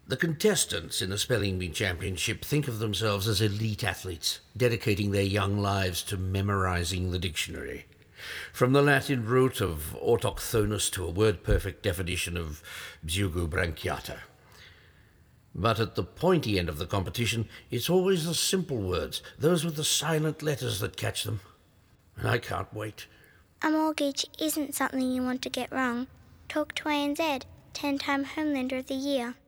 The contestants in the Spelling Bee Championship think of themselves as elite athletes, dedicating their young lives to memorizing the dictionary. From the Latin root of autochthonous to a word-perfect definition of Bzugu branchiata. But at the pointy end of the competition, it's always the simple words, those with the silent letters that catch them. And I can't wait. A mortgage isn't something you want to get wrong. Talk to ANZ, 10-time Homelander of the Year.